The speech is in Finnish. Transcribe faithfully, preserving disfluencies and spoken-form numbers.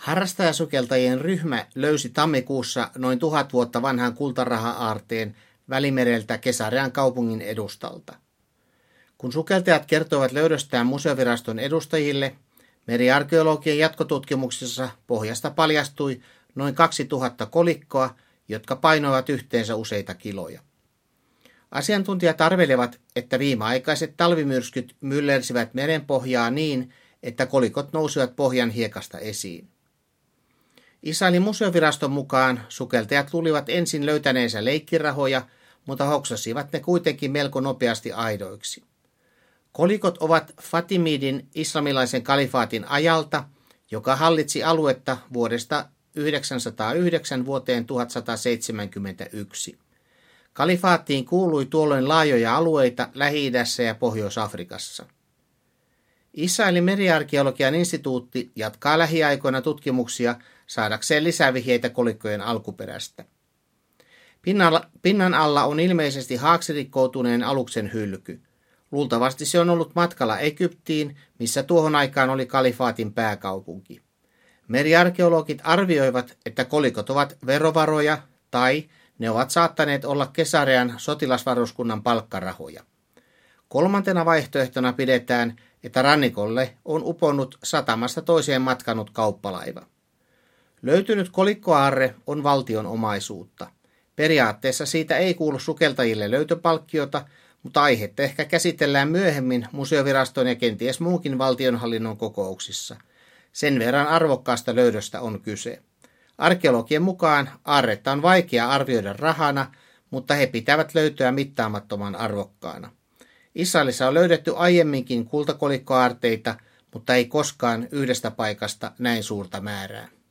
Harrastajasukeltajien ryhmä löysi tammikuussa noin tuhat vuotta vanhan kultaraha-aarteen Välimereltä Kesarean kaupungin edustalta. Kun sukeltajat kertoivat löydöstään museoviraston edustajille, meriarkeologian jatkotutkimuksissa pohjasta paljastui noin kaksituhatta kolikkoa, jotka painoivat yhteensä useita kiloja. Asiantuntijat arvelevat, että viimeaikaiset talvimyrskyt myllersivät merenpohjaa niin, että kolikot nousivat pohjan hiekasta esiin. Israelin museoviraston mukaan sukeltajat luulivat ensin löytäneensä leikkirahoja, mutta hoksasivat ne kuitenkin melko nopeasti aidoiksi. Kolikot ovat Fatimidin islamilaisen kalifaatin ajalta, joka hallitsi aluetta vuodesta yhdeksänsataayhdeksän vuoteen tuhatsataseitsemänkymmentäyksi. Kalifaattiin kuului tuolloin laajoja alueita Lähi-idässä ja Pohjois-Afrikassa. Israelin meriarkeologian instituutti jatkaa lähiaikoina tutkimuksia saadakseen lisävihjeitä kolikkojen alkuperästä. Pinnalla, pinnan alla on ilmeisesti haaksirikkoutuneen aluksen hylky. Luultavasti se on ollut matkalla Egyptiin, missä tuohon aikaan oli kalifaatin pääkaupunki. Meriarkeologit arvioivat, että kolikot ovat verovaroja tai ne ovat saattaneet olla Kesarean sotilasvaruskunnan palkkarahoja. Kolmantena vaihtoehtona pidetään, että rannikolle on uponnut satamasta toiseen matkanut kauppalaiva. Löytynyt kolikkoaarre on valtion omaisuutta. Periaatteessa siitä ei kuulu sukeltajille löytöpalkkiota, mutta aihetta ehkä käsitellään myöhemmin museoviraston ja kenties muunkin valtionhallinnon kokouksissa. Sen verran arvokkaasta löydöstä on kyse. Arkeologien mukaan aarretta on vaikea arvioida rahana, mutta he pitävät löytöä mittaamattoman arvokkaana. Israelissa on löydetty aiemminkin kultakolikkoaarteita, mutta ei koskaan yhdestä paikasta näin suurta määrää.